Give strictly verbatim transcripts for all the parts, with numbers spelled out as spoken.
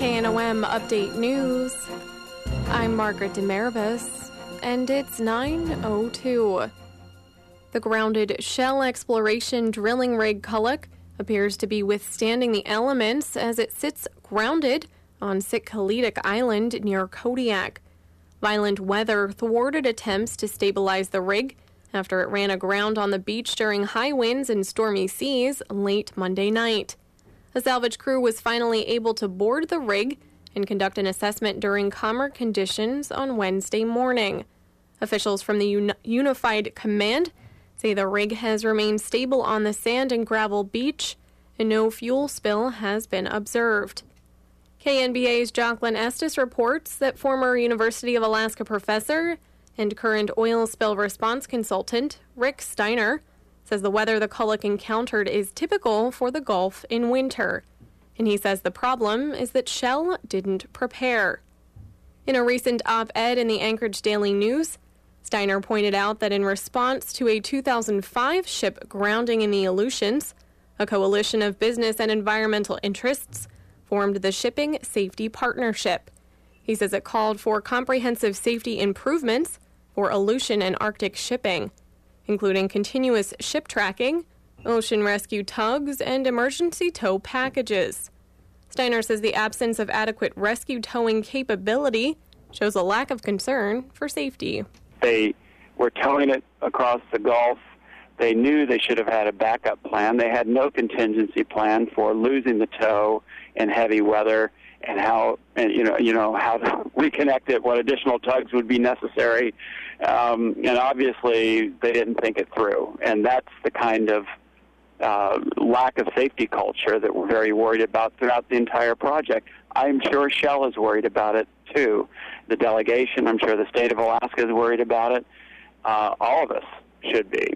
K N O M Update News. I'm Margaret DeMaribus, and it's nine oh two. The grounded Shell exploration drilling rig Kulloch appears to be withstanding the elements as it sits grounded on Sitkaledic Island near Kodiak. Violent weather thwarted attempts to stabilize the rig after it ran aground on the beach during high winds and stormy seas late Monday night. A salvage crew was finally able to board the rig and conduct an assessment during calmer conditions on Wednesday morning. Officials from the Uni- Unified Command say the rig has remained stable on the sand and gravel beach, and no fuel spill has been observed. K N B A's Jacqueline Estes reports that former University of Alaska professor and current oil spill response consultant Rick Steiner says the weather the Kulloch encountered is typical for the Gulf in winter, and he says the problem is that Shell didn't prepare. In a recent op-ed in the Anchorage Daily News, Steiner pointed out that in response to a two thousand five ship grounding in the Aleutians, a coalition of business and environmental interests formed the Shipping Safety Partnership. He says it called for comprehensive safety improvements for Aleutian and Arctic shipping, including continuous ship tracking, ocean rescue tugs, and emergency tow packages. Steiner says the absence of adequate rescue towing capability shows a lack of concern for safety. They were towing it across the Gulf. They knew they should have had a backup plan. They had no contingency plan for losing the tow in heavy weather and how and you know you know how to reconnect it, what additional tugs would be necessary, um, and obviously they didn't think it through. And that's the kind of uh, lack of safety culture that we're very worried about throughout the entire project. I'm sure Shell is worried about it too. The delegation, I'm sure the state of Alaska is worried about it. Uh, all of us should be.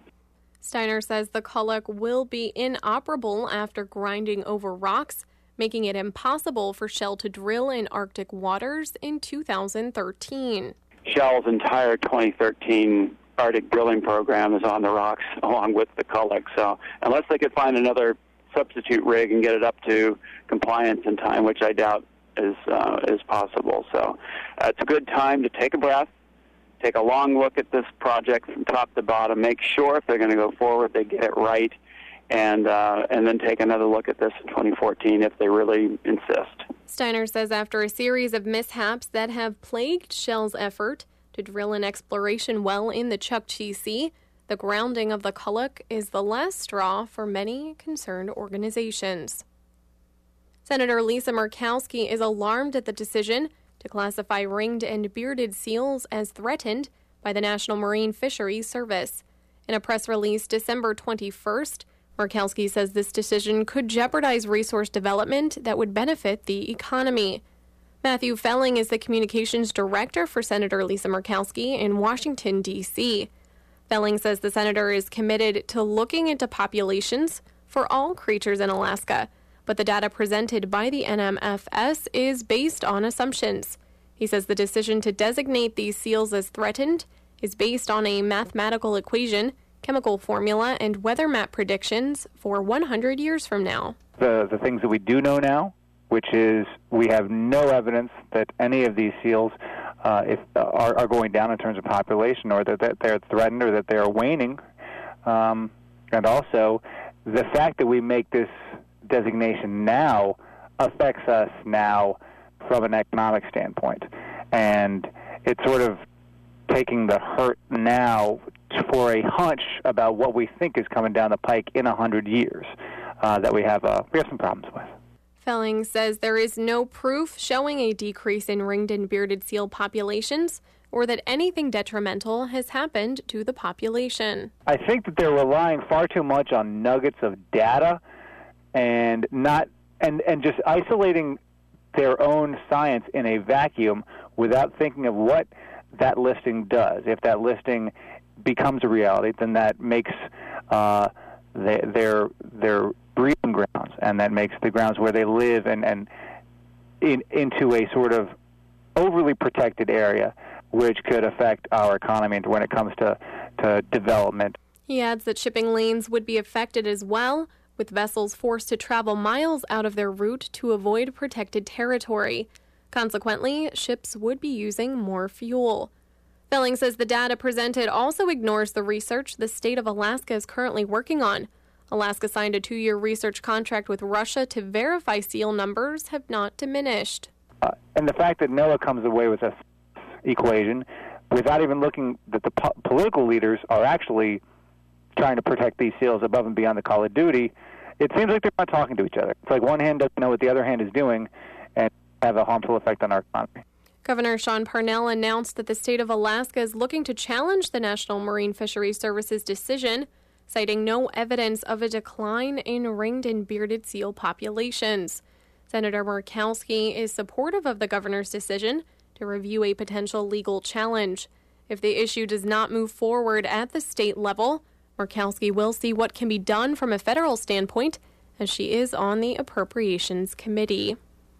Steiner says the Kulloch will be inoperable after grinding over rocks, making it impossible for Shell to drill in Arctic waters in two thousand thirteen. Shell's entire twenty thirteen Arctic drilling program is on the rocks along with the Kulloch. So unless they could find another substitute rig and get it up to compliance in time, which I doubt is uh, is possible. So uh, it's a good time to take a breath, take a long look at this project from top to bottom, make sure if they're going to go forward they get it right, and uh, and then take another look at this in twenty fourteen if they really insist. Steiner says after a series of mishaps that have plagued Shell's effort to drill an exploration well in the Chukchi Sea, the grounding of the Kulloch is the last straw for many concerned organizations. Senator Lisa Murkowski is alarmed at the decision to classify ringed and bearded seals as threatened by the National Marine Fisheries Service. In a press release December twenty-first, Murkowski says this decision could jeopardize resource development that would benefit the economy. Matthew Felling is the communications director for Senator Lisa Murkowski in Washington, D C Felling says the senator is committed to looking into populations for all creatures in Alaska, but the data presented by the N M F S is based on assumptions. He says the decision to designate these seals as threatened is based on a mathematical equation, chemical formula, and weather map predictions for one hundred years from now. The, the things that we do know now, which is we have no evidence that any of these seals uh, if, uh, are, are going down in terms of population, or that, that they're threatened, or that they're waning. Um, and also, the fact that we make this designation now affects us now from an economic standpoint. And it's sort of taking the hurt now for a hunch about what we think is coming down the pike in a hundred years uh, that we have uh, we have some problems with. Felling says there is no proof showing a decrease in ringed and bearded seal populations or that anything detrimental has happened to the population. I think that they're relying far too much on nuggets of data and not and, and just isolating their own science in a vacuum without thinking of what that listing does. If that listing becomes a reality, then that makes uh, they, their their breeding grounds, and that makes the grounds where they live and, and in, into a sort of overly protected area, which could affect our economy when it comes to, to development. He adds that shipping lanes would be affected as well, with vessels forced to travel miles out of their route to avoid protected territory. Consequently, ships would be using more fuel. Felling says the data presented also ignores the research the state of Alaska is currently working on. Alaska signed a two-year research contract with Russia to verify seal numbers have not diminished. Uh, and the fact that NOAA comes away with this equation without even looking that the po- political leaders are actually trying to protect these seals above and beyond the call of duty, it seems like they're not talking to each other. It's like one hand doesn't know what the other hand is doing and have a harmful effect on our economy. Governor Sean Parnell announced that the state of Alaska is looking to challenge the National Marine Fisheries Service's decision, citing no evidence of a decline in ringed and bearded seal populations. Senator Murkowski is supportive of the governor's decision to review a potential legal challenge. If the issue does not move forward at the state level, Murkowski will see what can be done from a federal standpoint, as she is on the Appropriations Committee.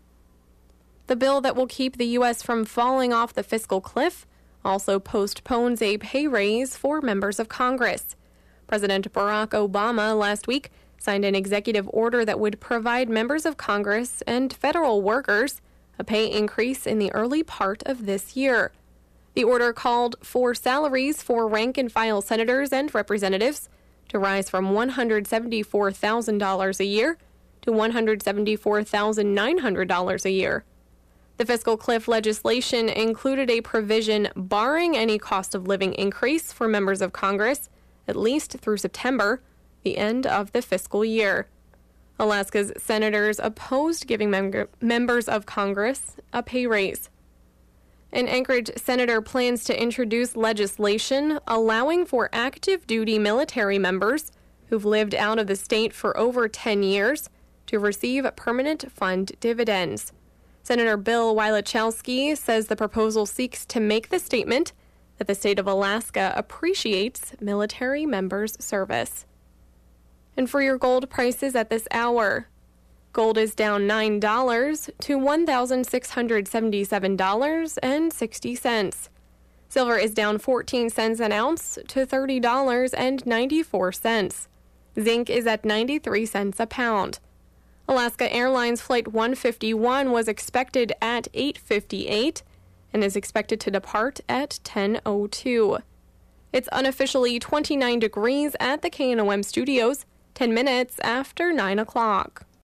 The bill that will keep the U S from falling off the fiscal cliff also postpones a pay raise for members of Congress. President Barack Obama last week signed an executive order that would provide members of Congress and federal workers a pay increase in the early part of this year. The order called for salaries for rank-and-file senators and representatives to rise from one hundred seventy-four thousand dollars a year to one hundred seventy-four thousand nine hundred dollars a year. The fiscal cliff legislation included a provision barring any cost of living increase for members of Congress, at least through September, the end of the fiscal year. Alaska's senators opposed giving mem- members of Congress a pay raise. An Anchorage senator plans to introduce legislation allowing for active duty military members who've lived out of the state for over ten years to receive permanent fund dividends. Senator Bill Wylachowski says the proposal seeks to make the statement that the state of Alaska appreciates military members' service. And for your gold prices at this hour, gold is down nine dollars to one thousand six hundred seventy-seven dollars and sixty cents. Silver is down fourteen cents an ounce to thirty dollars and ninety-four cents. Zinc is at ninety-three cents a pound. Alaska Airlines Flight one fifty-one was expected at eight fifty-eight and is expected to depart at ten oh two. It's unofficially twenty-nine degrees at the K N O M studios, ten minutes after nine o'clock.